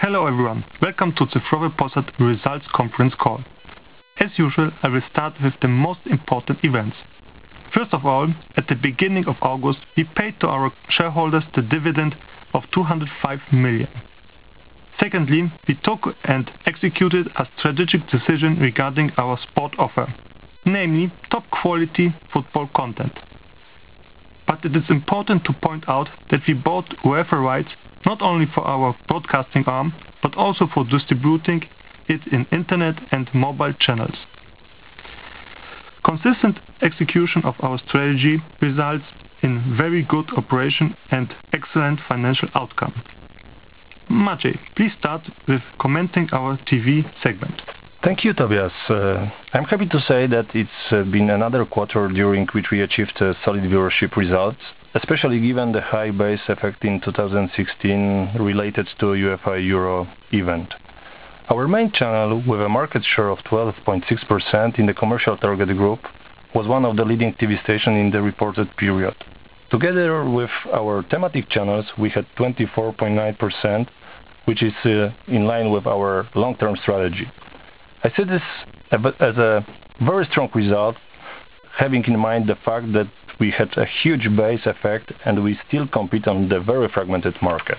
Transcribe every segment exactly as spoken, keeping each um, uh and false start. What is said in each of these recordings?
Hello everyone, welcome to Cyfrowy Posad Results Conference Call. As usual, I will start with the most important events. First of all, at the beginning of August, we paid to our shareholders the dividend of two hundred five million. Secondly, we took and executed a strategic decision regarding our sport offer, namely top quality football content. But it is important to point out that we bought UEFA rights not only for our broadcasting arm, but also for distributing it in internet and mobile channels. Consistent execution of our strategy results in very good operation and excellent financial outcome. Maciej, please start with commenting our T V segment. Thank you, Tobias. Uh, I'm happy to say that it's uh, been another quarter during which we achieved uh, solid viewership results, especially given the high base effect in two thousand sixteen related to UEFA Euro event. Our main channel, with a market share of twelve point six percent in the commercial target group, was one of the leading T V stations in the reported period. Together with our thematic channels, we had twenty-four point nine percent, which is uh, in line with our long-term strategy. I see this as a very strong result, having in mind the fact that we had a huge base effect and we still compete on the very fragmented market.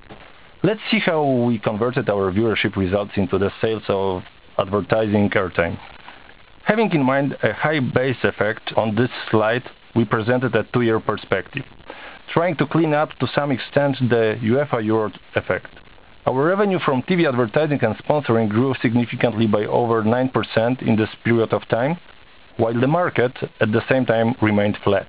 Let's see how we converted our viewership results into the sales of advertising airtime. Having in mind a high base effect, on this slide we presented a two-year perspective, trying to clean up to some extent the UEFA Euro effect. Our revenue from T V advertising and sponsoring grew significantly by over nine percent in this period of time, while the market at the same time remained flat.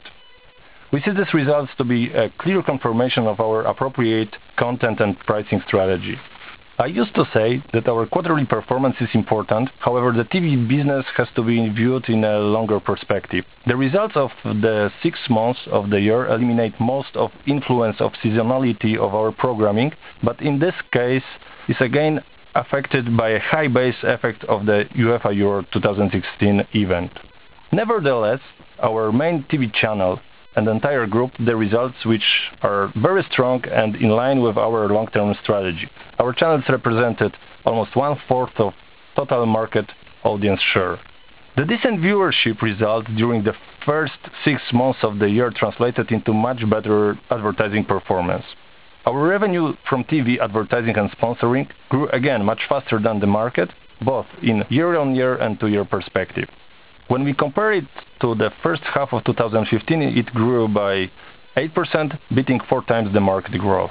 We see these results to be a clear confirmation of our appropriate content and pricing strategy. I used to say that our quarterly performance is important, however the T V business has to be viewed in a longer perspective. The results of the six months of the year eliminate most of influence of seasonality of our programming, but in this case is again affected by a high base effect of the UEFA Euro twenty sixteen event. Nevertheless, our main T V channel and the entire group, the results which are very strong and in line with our long-term strategy. Our channels represented almost one-fourth of total market audience share. The decent viewership results during the first six months of the year translated into much better advertising performance. Our revenue from T V advertising and sponsoring grew again much faster than the market, both in year-on-year and two-year perspective. When we compare it to the first half of two thousand fifteen, it grew by eight percent, beating four times the market growth.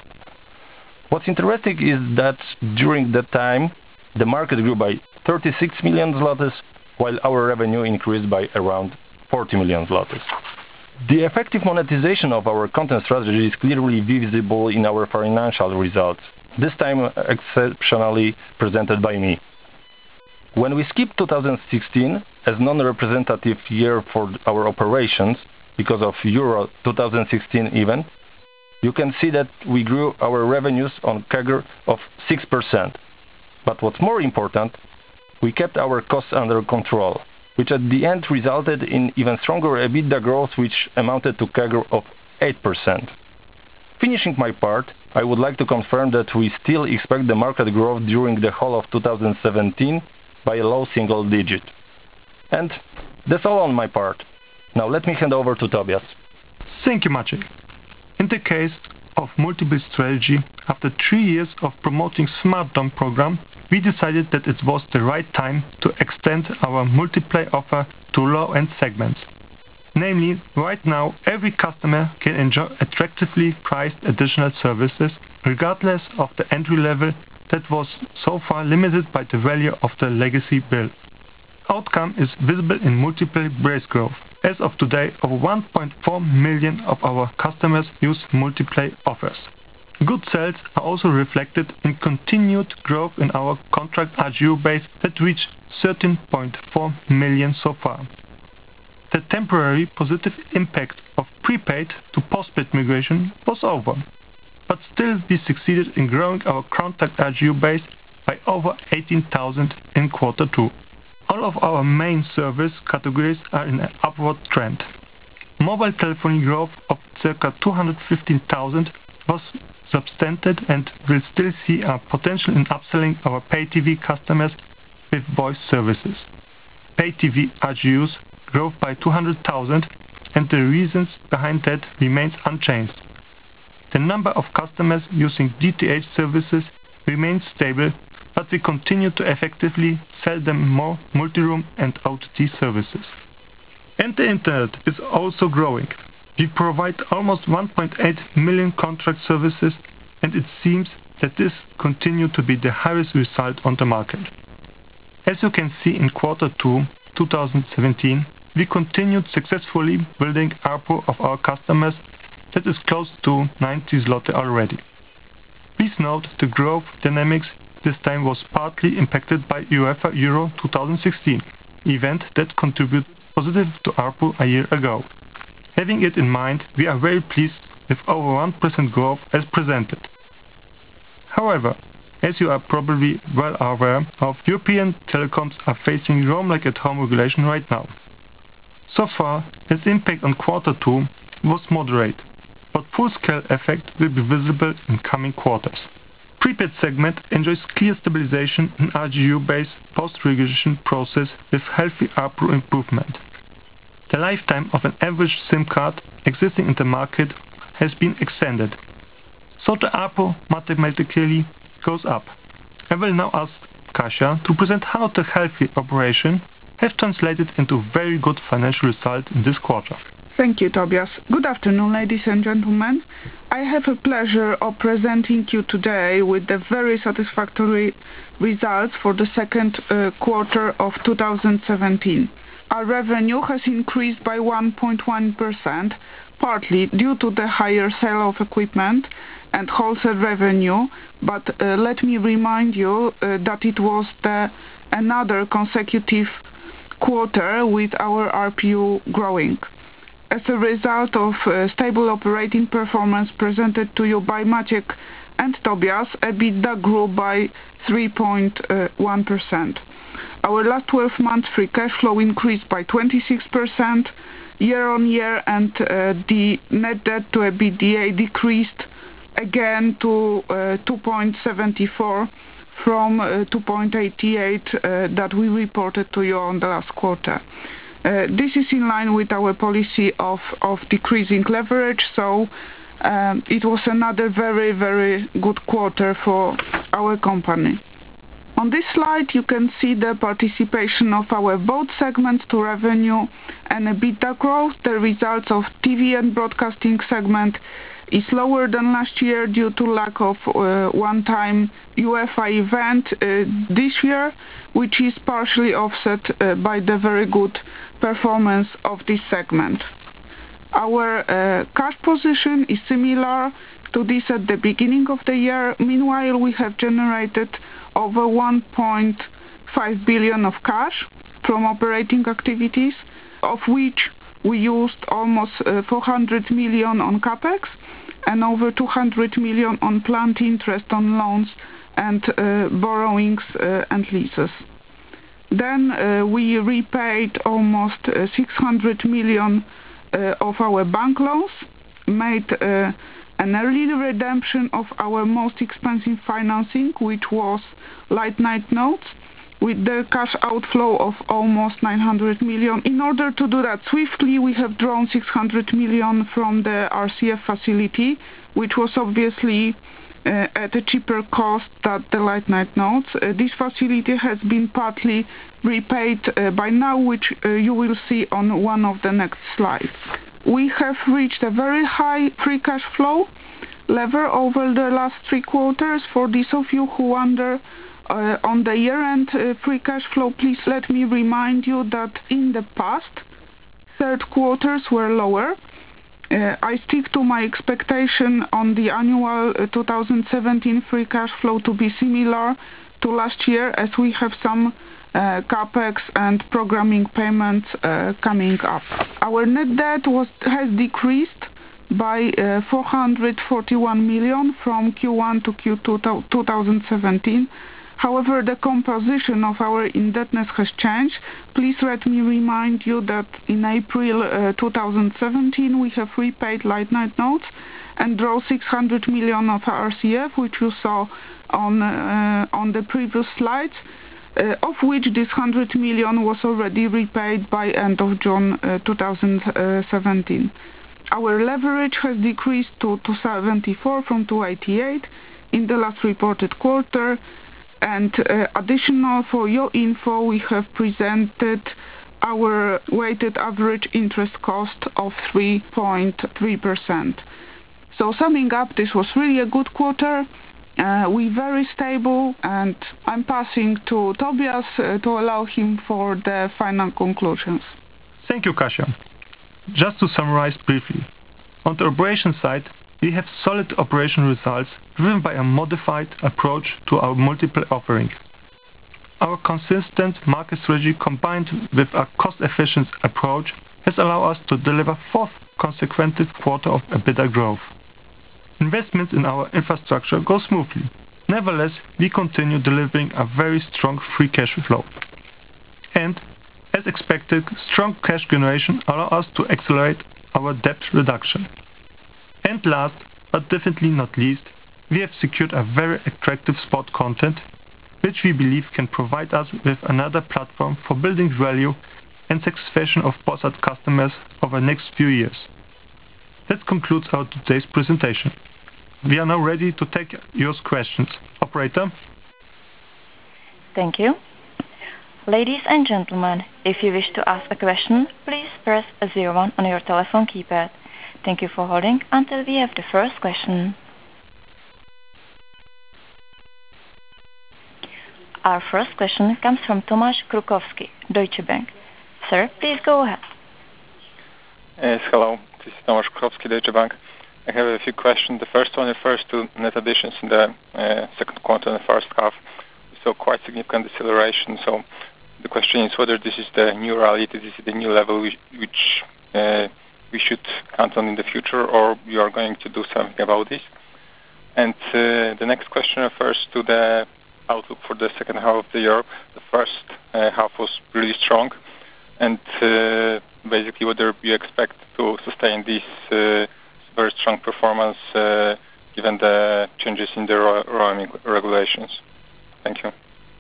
What's interesting is that during that time, the market grew by thirty-six million zlotys, while our revenue increased by around forty million zlotys. The effective monetization of our content strategy is clearly visible in our financial results, this time exceptionally presented by me. When we skip two thousand sixteen as non-representative year for our operations because of Euro twenty sixteen event, you can see that we grew our revenues on C A G R of six percent. But what's more important, we kept our costs under control, which at the end resulted in even stronger EBITDA growth, which amounted to C A G R of eight percent. Finishing my part, I would like to confirm that we still expect the market growth during the whole of two thousand seventeen by a low single digit. And that's all on my part. Now let me hand over to Tobias. Thank you, Maciej. In the case of multiple strategy, after three years of promoting Smart Dom program, we decided that it was the right time to extend our multiplay offer to low-end segments. Namely, right now every customer can enjoy attractively priced additional services regardless of the entry level that was so far limited by the value of the legacy bill. Outcome is visible in multiplay base growth. As of today, over one point four million of our customers use multiplay offers. Good sales are also reflected in continued growth in our contract R G U base that reached thirteen point four million so far. The temporary positive impact of prepaid to postpaid migration was over, but still we succeeded in growing our contract R G U base by over eighteen thousand in quarter two. All of our main service categories are in an upward trend. Mobile telephony growth of circa two hundred fifteen thousand was substantiated and will still see our potential in upselling our pay T V customers with voice services. Pay T V R G Us grew by two hundred thousand, and the reasons behind that remains unchanged. The number of customers using D T H services remains stable, but we continue to effectively sell them more multi-room and O T T services. And the internet is also growing. We provide almost one point eight million contract services, and it seems that this continues to be the highest result on the market. As you can see in quarter two twenty seventeen, we continued successfully building A R P U of our customers that is close to ninety zloty already. Please note the growth dynamics this time was partly impacted by UEFA Euro twenty sixteen, event that contributed positive to A R P U a year ago. Having it in mind, we are very pleased with over one percent growth as presented. However, as you are probably well aware of, European telecoms are facing Roam Like at Home regulation right now. So far, its impact on quarter two was moderate, but full-scale effect will be visible in coming quarters. Prepaid segment enjoys clear stabilization in R G U-based post-regulation process with healthy A R P U improvement. The lifetime of an average SIM card existing in the market has been extended, so the A R P U mathematically goes up. I will now ask Kasia to present how the healthy operation has translated into very good financial results in this quarter. Thank you, Tobias. Good afternoon, ladies and gentlemen. I have a pleasure of presenting you today with the very satisfactory results for the second uh, quarter of two thousand seventeen. Our revenue has increased by one point one percent, partly due to the higher sale of equipment and wholesale revenue, but uh, let me remind you uh, that it was the another consecutive quarter with our A R P U growing. As a result of uh, stable operating performance presented to you by Maciek and Tobias, EBITDA grew by three point one percent. Our last twelve months free cash flow increased by twenty-six percent year on year, and uh, the net debt to EBITDA decreased again to uh, two point seven four from uh, two point eight eight uh, that we reported to you on the last quarter. Uh, this is in line with our policy of, of decreasing leverage, so um, it was another very, very good quarter for our company. On this slide, you can see the participation of our both segments to revenue and EBITDA growth. The results of T V and broadcasting segment is lower than last year due to lack of uh, one-time UEFA event uh, this year, which is partially offset uh, by the very good performance of this segment. Our uh, cash position is similar to this at the beginning of the year. Meanwhile, we have generated over one point five billion of cash from operating activities, of which we used almost uh, four hundred million on capex and over two hundred million on planned interest on loans and uh, borrowings uh, and leases. Then uh, we repaid almost uh, six hundred million uh, of our bank loans, made uh, an early redemption of our most expensive financing, which was Light Night Notes, with the cash outflow of almost nine hundred million. In order to do that swiftly, we have drawn six hundred million from the R C F facility, which was obviously uh, at a cheaper cost than the Light Night Notes. Uh, this facility has been partly repaid uh, by now, which uh, you will see on one of the next slides. We have reached a very high free cash flow level over the last three quarters. For those of you who wonder uh, on the year-end uh, free cash flow, please let me remind you that in the past, third quarters were lower. Uh, I stick to my expectation on the annual uh, two thousand seventeen free cash flow to be similar to last year, as we have some uh, capex and programming payments uh, coming up. Our net debt was has decreased by uh, four hundred forty-one million from Q one to Q two two thousand seventeen. However, the composition of our indebtedness has changed. Please let me remind you that in April uh, two thousand seventeen we have repaid light night notes and draw six hundred million of R C F, which you saw on uh, on the previous slides, uh, of which this one hundred million was already repaid by end of June uh, two thousand seventeen. Our leverage has decreased to two seventy-four from two eighty-eight in the last reported quarter. And uh, additional for your info, we have presented our weighted average interest cost of three point three percent. So summing up, this was really a good quarter. Uh, we very stable, and I'm passing to Tobias uh, to allow him for the final conclusions. Thank you, Kasia. Just to summarize briefly, on the operation side, we have solid operation results driven by a modified approach to our multiple offering. Our consistent market strategy combined with a cost-efficient approach has allowed us to deliver fourth consecutive quarter of EBITDA growth. Investments in our infrastructure go smoothly. Nevertheless, we continue delivering a very strong free cash flow. And, as expected, strong cash generation allows us to accelerate our debt reduction. And last, but definitely not least, we have secured a very attractive spot content, which we believe can provide us with another platform for building value and satisfaction of Bossard customers over the next few years. That concludes our today's presentation. We are now ready to take your questions. Operator? Thank you. Ladies and gentlemen, if you wish to ask a question, please press zero one on your telephone keypad. Thank you for holding until we have the first question. Our first question comes from Tomasz Krukowski, Deutsche Bank. Sir, please go ahead. Yes, hello. This is Tomasz Krukowski, Deutsche Bank. I have a few questions. The first one refers to net additions in the uh, second quarter and the first half. We saw quite significant deceleration. So the question is whether this is the new reality, this is the new level which, which uh, we should count on in the future, or you are going to do something about this. And uh, the next question refers to the outlook for the second half of the year. The first uh, half was really strong, and uh, basically whether you expect to sustain this uh, very strong performance uh, given the changes in the ro roaming regulations. Thank you.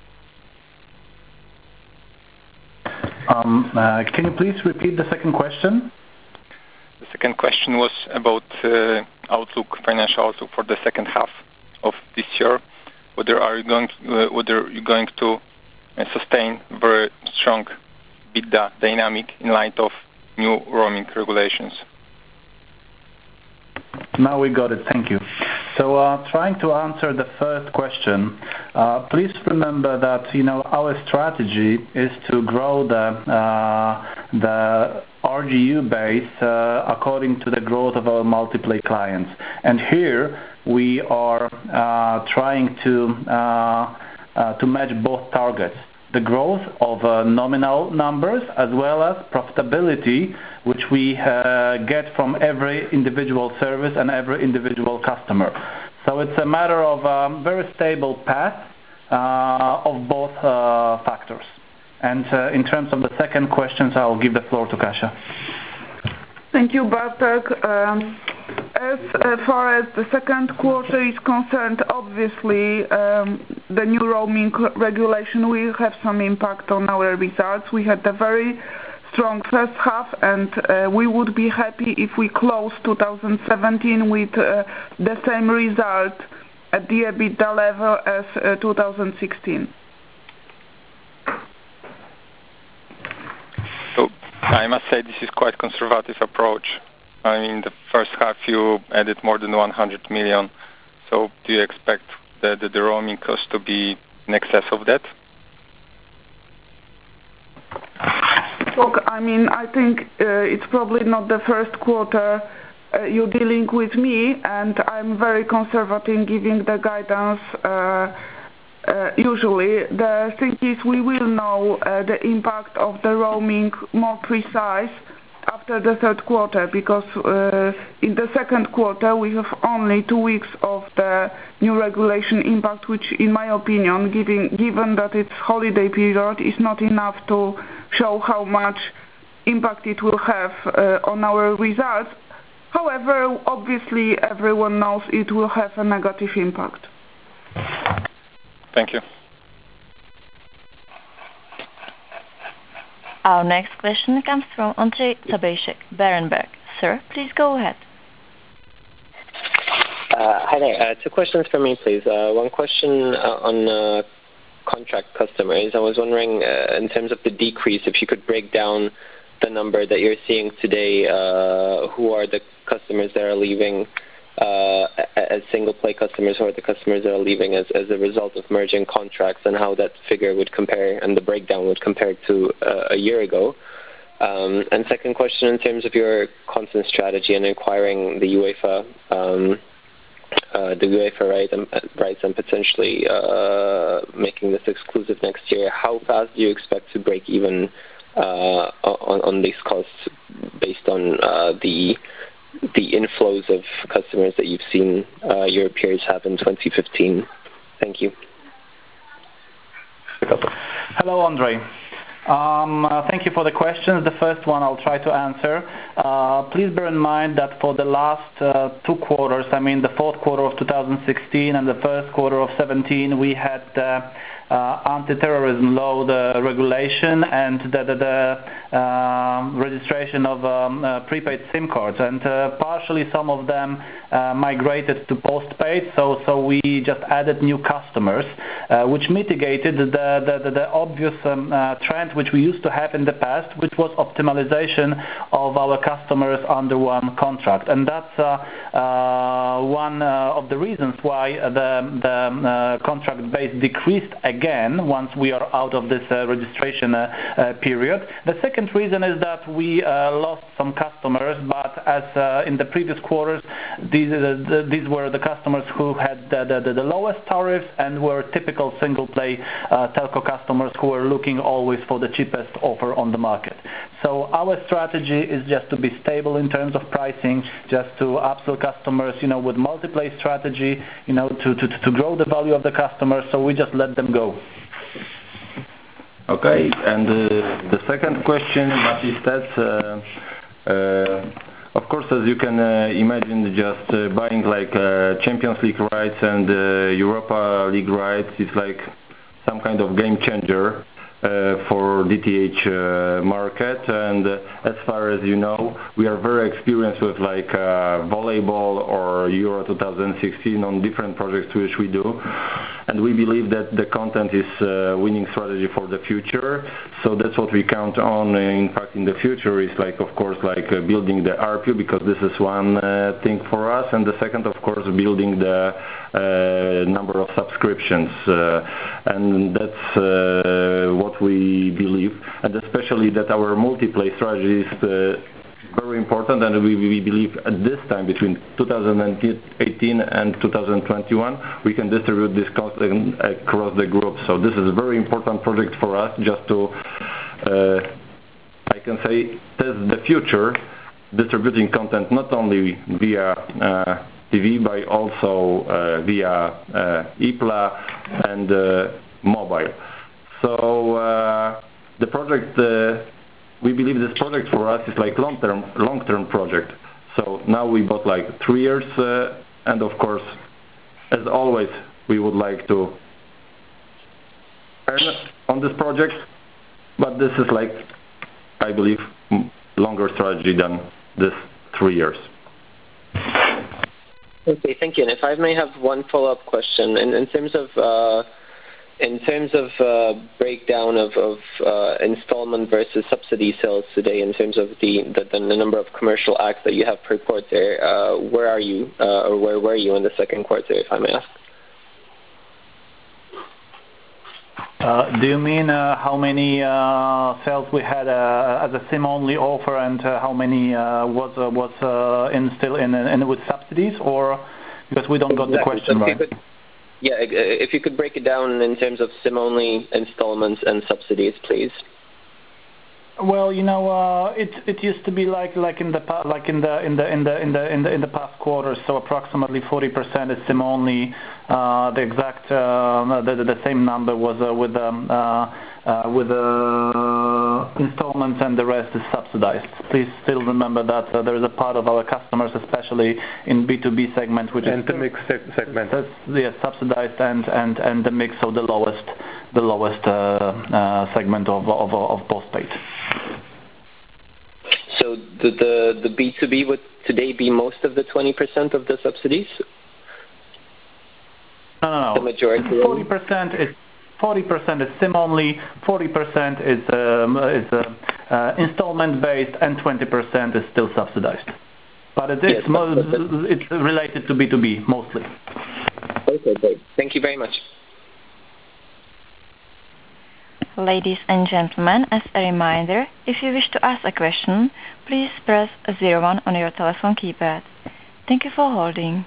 Um, uh, can you please repeat the second question? The second question was about uh, outlook, financial outlook for the second half of this year. Whether are you going to, uh, whether you're going to uh, sustain very strong EBITDA dynamic in light of new roaming regulations. Now we got it. Thank you. So, uh, trying to answer the first question, uh, please remember that you know our strategy is to grow the uh, the R G U base uh, according to the growth of our multiplay clients, and here we are uh, trying to uh, uh, to match both targets: the growth of uh, nominal numbers as well as profitability, which we uh, get from every individual service and every individual customer. So it's a matter of a very stable path uh, of both uh, factors. And uh, in terms of the second questions, I'll give the floor to Kasia. Thank you, Bartek. Um, as uh, far as the second quarter is concerned, obviously um, the new roaming regulation will have some impact on our results. We had a very strong first half, and uh, we would be happy if we close two thousand seventeen with uh, the same result at the EBITDA level as uh, two thousand sixteen. So I must say this is quite conservative approach. I mean, the first half you added more than one hundred million. So do you expect the, the, the roaming cost to be in excess of that? Look, I mean, I think uh, it's probably not the first quarter uh, you're dealing with me, and I'm very conservative in giving the guidance. Uh, uh, usually, the thing is we will know uh, the impact of the roaming more precise after after the third quarter, because uh, in the second quarter we have only two weeks of the new regulation impact, which in my opinion, given, given that it's holiday period, is not enough to show how much impact it will have uh, on our results. However, obviously everyone knows it will have a negative impact. Thank you. Our next question comes from Andrzej Zabejszek, Berenberg. Sir, please go ahead. Uh, hi there. Uh, two questions for me, please. Uh, one question uh, on uh, contract customers. I was wondering, uh, in terms of the decrease, if you could break down the number that you're seeing today. Uh, who are the customers that are leaving uh, as single-play customers? Who are the customers that are leaving as, as a result of merging contracts, and how that figure would compare and the breakdown would compare to uh, a year ago? Um, and second question, in terms of your content strategy and acquiring the UEFA, um, uh, the UEFA right and, uh, rights and potentially uh, making this exclusive next year, how fast do you expect to break even uh, on, on these costs based on uh, the the inflows of customers that you've seen uh, your peers have in twenty fifteen? Thank you. Hello, Andrzej. Um, uh, thank you for the questions. The first one I'll try to answer. Uh, please bear in mind that for the last uh, two quarters, I mean the fourth quarter of two thousand sixteen and the first quarter of seventeen, we had uh, uh, anti-terrorism law, the regulation, and the, the, the uh, registration of um, uh, prepaid SIM cards, and uh, partially some of them uh, migrated to postpaid, so so we just added new customers, uh, which mitigated the the, the, the obvious um, uh, trend which we used to have in the past, which was optimization of our customers under one contract, and that's uh, uh, one uh, of the reasons why the, the uh, contract base decreased again once we are out of this uh, registration uh, uh, period. The second reason is that we uh, lost some customers, but as uh, in the previous quarters, these uh, the, these were the customers who had the, the, the lowest tariffs and were typical single-play uh, telco customers who were looking always for the cheapest offer on the market. So our strategy is just to be stable in terms of pricing, just to upsell customers, you know, with multi-play strategy, you know, to, to, to grow the value of the customers, so we just let them go. Okay, and uh, the second question, Maciej said, uh, uh, of course, as you can uh, imagine, just uh, buying like uh, Champions League rights and uh, Europa League rights is like some kind of game changer uh, for D T H uh, market. And uh, as far as you know, we are very experienced with like uh, volleyball or Euro two thousand sixteen on different projects which we do. And we believe that the content is a winning strategy for the future. So that's what we count on. In fact, in the future is like, of course, like uh, building the A R P U, because this is one uh, thing for us. And the second, of course, building the uh, number of subscriptions. Uh, and that's uh, what we believe. And especially that our multi-play strategy is uh, very important, and we, we believe at this time, between two thousand eighteen and two thousand twenty-one, we can distribute this content across the group. So this is a very important project for us, just to, uh, I can say, test the future, distributing content not only via uh, T V, but also uh, via uh, I P L A and uh, mobile. So uh, the project, uh, we believe this project for us is like long-term, long-term project. So now we bought like three years, uh, and of course, as always, we would like to earn on this project. But this is like, I believe, longer strategy than this three years. Okay, thank you. And if I may have one follow-up question, in, in terms of uh, in terms of uh, breakdown of, of uh, installment versus subsidy sales today, in terms of the, the, the number of commercial acts that you have per quarter, uh, where are you, uh, or where were you in the second quarter, if I may ask? Uh, do you mean uh, how many uh, sales we had uh, as a SIM-only offer, and uh, how many uh, was uh, was uh, in still in, in with subsidies, or because we don't got exactly. the question so right? Could, yeah, if you could break it down in terms of SIM-only installments and subsidies, please. Well, you know, uh, it it used to be like like in the pa- like in the in the in the in the in the in the past quarters. So approximately forty percent is SIM only. Uh, the exact uh, the, the same number was uh, with um, uh, uh, with uh, installments, and the rest is subsidized. Please still remember that uh, there is a part of our customers, especially in B two B segment, which and is the mixed seg- segment. That's, yeah, subsidized and and and the mix of the lowest the lowest uh, uh, segment of of of postpaid. So the, the, the B two B would today be most of the twenty percent of the subsidies? No, no, no. The majority? forty percent is forty percent is SIM only, forty percent is um, is uh, uh, installment based, and twenty percent is still subsidized. But it, it's, Yes, mo- but- but- it's related to B two B mostly. Okay, great. Thank you very much. Ladies and gentlemen, as a reminder, if you wish to ask a question, please press zero one on your telephone keypad. Thank you for holding.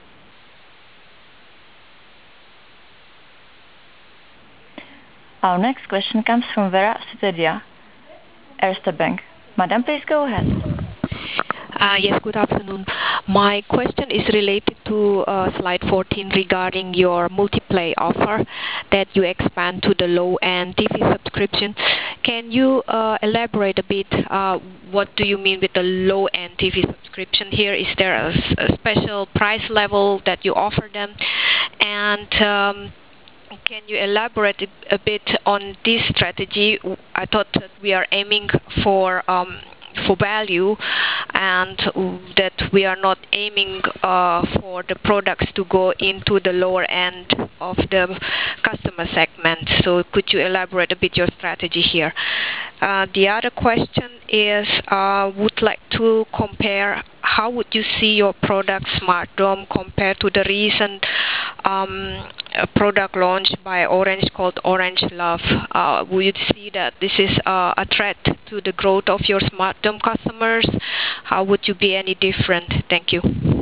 Our next question comes from Vera Sutedia, Erste Bank. Madam, please go ahead. Uh, yes, good afternoon. My question is related to uh, slide fourteen regarding your multiplay offer that you expand to the low-end T V subscription. Can you uh, elaborate a bit? Uh, what do you mean with the low-end T V subscription here? Is there a, a special price level that you offer them? And um, can you elaborate a, a bit on this strategy? I thought that we are aiming for um, for value, and that we are not aiming uh, for the products to go into the lower end of the customer segment. So could you elaborate a bit your strategy here? Uh, the other question is, uh, would like to compare how would you see your product Smart Dome compared to the recent um, product launched by Orange called Orange Love? Uh, would you see that this is uh, a threat to the growth of your Smart Dome customers? How would you be any different? Thank you.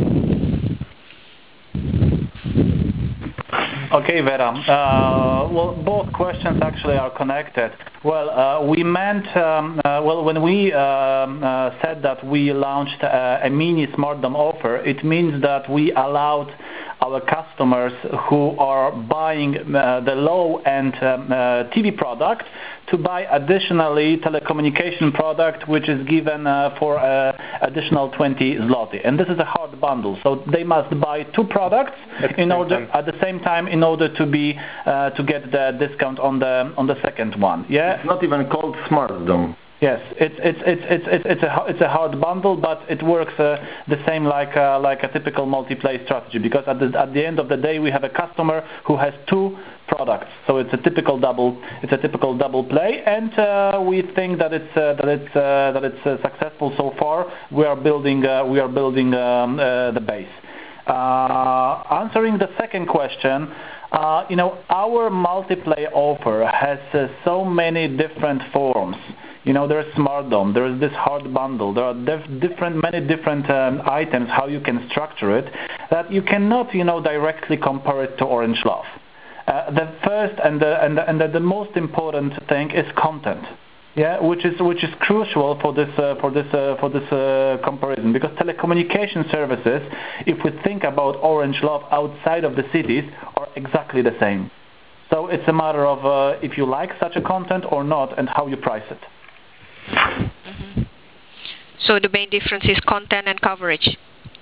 Okay, Vera. Uh, well, both questions actually are connected. Well, uh, we meant, um, uh, well, when we um, uh, said that we launched uh, a mini Smart Dome offer, it means that we allowed our customers who are buying uh, the low-end um, uh, T V product to buy additionally telecommunication product, which is given uh, for uh, additional twenty zloty. And this is a hard bundle, so they must buy two products at in the order time. at the same time in order to be uh, to get the discount on the on the second one. Yeah. It's not even called Smart Dome. Yes, it's it's it's it's it's it's a it's a hard bundle, but it works uh, the same like uh, like a typical multi-play strategy, because at the at the end of the day we have a customer who has two products, so it's a typical double it's a typical double play, and uh, we think that it's uh, that it's uh, that it's uh, successful so far. We are building uh, we are building um, uh, the base. Uh, answering the second question. Uh, you know, our multi-play offer has uh, so many different forms. You know, there's Smart Dome, there is this hard bundle, there are dif- different, many different um, items how you can structure it, that you cannot, you know, directly compare it to Orange Love. Uh, the first and the, and the, and the, the most important thing is content. Yeah, which is which is crucial for this uh, for this uh, for this uh, comparison, because telecommunication services, if we think about Orange Love outside of the cities, are exactly the same. So it's a matter of uh, if you like such a content or not, and how you price it. Mm-hmm. So the main difference is content and coverage.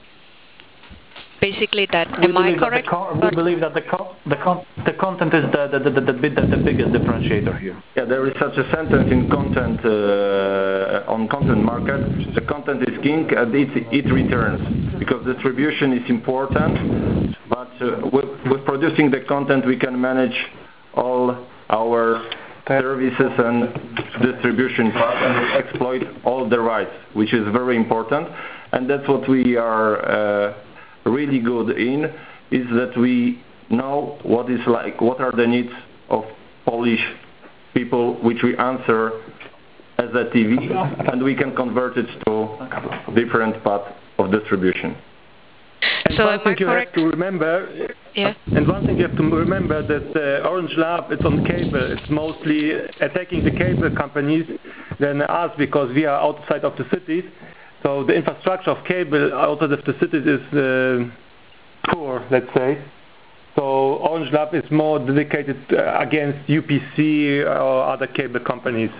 Basically, that We am I believe that correct? the con- we believe that the con- the, con- the content is the the, the, the, the, the, the biggest differentiator here. Yeah, there is such a sentence in content uh, on content market. The content is king, and it it returns, because distribution is important. But uh, with, with producing the content, we can manage all our services and distribution costs and exploit all the rights, which is very important. And that's what we are. Uh, really good in, is that we know what is like, what are the needs of Polish people, which we answer as a T V, and we can convert it to different paths of distribution. And So one am I thing you correct? have to remember, Yeah. and one thing you have to remember that uh, Orange Love is on cable. It's mostly attacking the cable companies, than us because we are outside of the cities. So the infrastructure of cable outside of the cities is uh, poor, let's say. So Orange Lab is more dedicated uh, against U P C or other cable companies.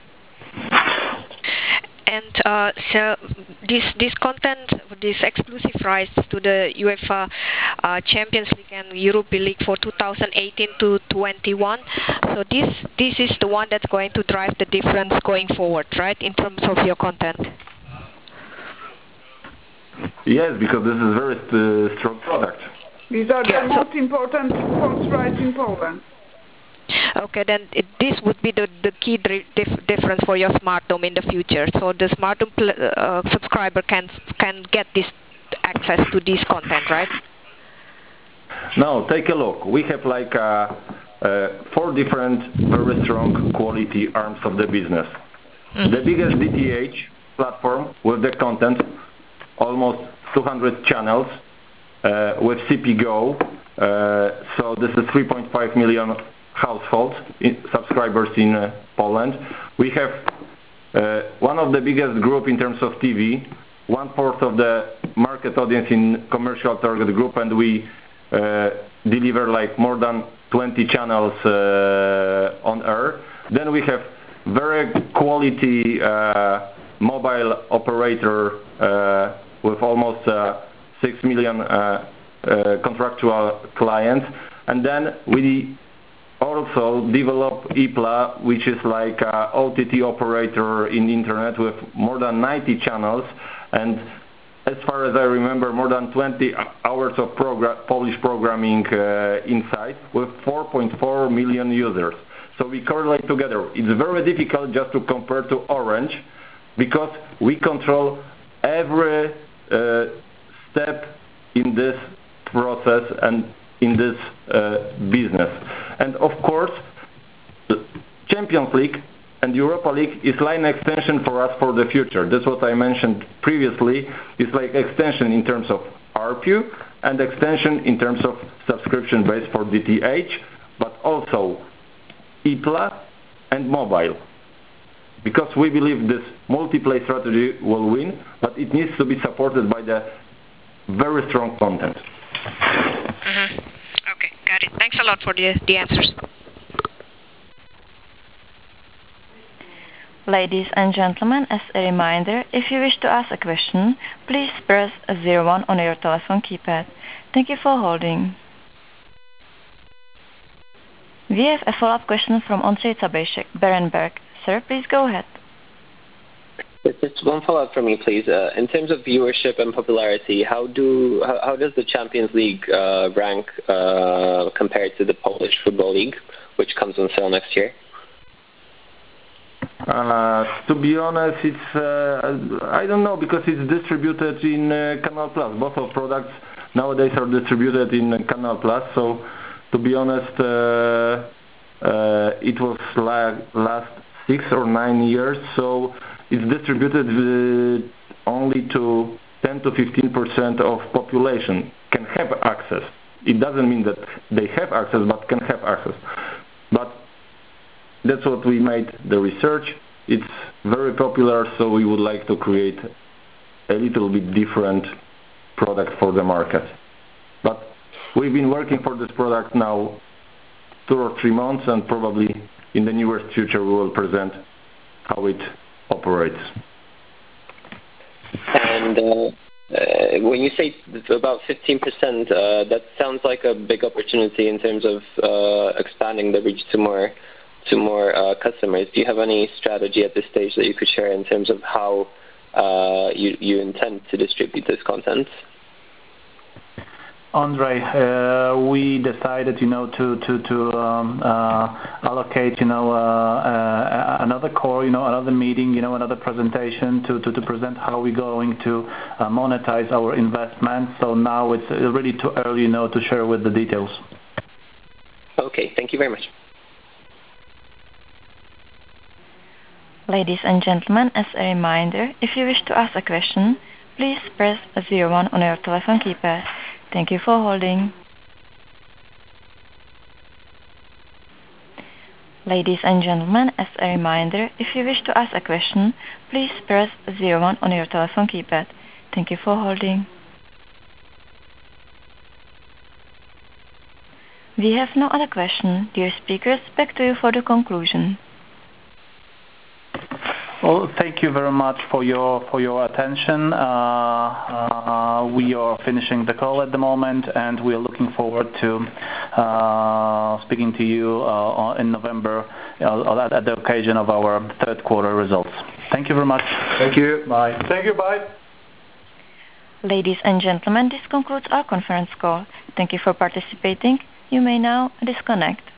And uh, so this this content, this exclusive rights to the UEFA uh, Champions League and Europa League for two thousand eighteen to twenty-one. So this this is the one that's going to drive the difference going forward, right? In terms of your content. Yes, because this is a very uh, strong product. These are the most important sports rights in Poland. Okay, then it, this would be the, the key dif difference for your Smart Dome in the future. So the Smart Dome uh, subscriber can can get this access to this content, right? Now, take a look. We have like uh, uh, four different, very strong quality arms of the business. Mm-hmm. The biggest D T H platform with the content, almost two hundred channels uh, with C P G O. Uh, so this is three point five million households, in, subscribers in uh, Poland. We have uh, one of the biggest group in terms of T V, one fourth of the market audience in commercial target group, and we uh, deliver like more than twenty channels uh, on air. Then we have very quality uh, mobile operator uh, with almost uh, six million uh, uh, contractual clients, and then we also develop I P L A, which is like a O T T operator in internet with more than ninety channels, and as far as I remember, more than twenty hours of progr Polish programming uh, inside with four point four million users. So we correlate together. It's very difficult just to compare to Orange because we control every uh, step in this process and in this uh, business. And of course, the Champions League and Europa League is line extension for us for the future. That's what I mentioned previously. It's like extension in terms of A R P U and extension in terms of subscription base for D T H, but also I P L A and mobile. Because we believe this multi-play strategy will win, but it needs to be supported by the very strong content. Mm-hmm. Okay, got it. Thanks a lot for the, the answers. Ladies and gentlemen, as a reminder, if you wish to ask a question, please press zero one on your telephone keypad. Thank you for holding. We have a follow-up question from Ondřej Cabejšek, Berenberg. Sir, please go ahead. Just one follow-up from me, please. Uh, in terms of viewership and popularity, how do how, how does the Champions League uh, rank uh, compared to the Polish Football League, which comes on sale next year? Uh, to be honest, it's uh, I don't know because it's distributed in uh, Canal Plus. Both of products nowadays are distributed in Canal Plus. So, to be honest, uh, uh, it was like last six or nine years. So it's distributed uh, only to ten to fifteen percent of population can have access. It doesn't mean that they have access, but can have access. But that's what we made the research. It's very popular, so we would like to create a little bit different product for the market. But we've been working for this product now two or three months, and probably in the nearest future we will present how it operates. And uh, uh, when you say about fifteen percent, uh, that sounds like a big opportunity in terms of uh, expanding the reach to more to more uh, customers. Do you have any strategy at this stage that you could share in terms of how uh, you, you intend to distribute this content? Andre, uh, we decided, you know, to to to um, uh, allocate, you know, uh, uh, another core, you know, another meeting, you know, another presentation to to, to present how we're going to uh, monetize our investment. So now it's really too early, you know, to share with the details. Okay, thank you very much. Ladies and gentlemen, as a reminder, if you wish to ask a question, please press zero one on your telephone keypad. Thank you for holding. Ladies and gentlemen, as a reminder, if you wish to ask a question, please press zero one on your telephone keypad. Thank you for holding. We have no other question. Dear speakers, back to you for the conclusion. Well, thank you very much for your for your attention. Uh, uh, we are finishing the call at the moment, and we are looking forward to uh, speaking to you uh, in November uh, at the occasion of our third quarter results. Thank you very much. Thank you. Bye. Thank you. Bye. Ladies and gentlemen, this concludes our conference call. Thank you for participating. You may now disconnect.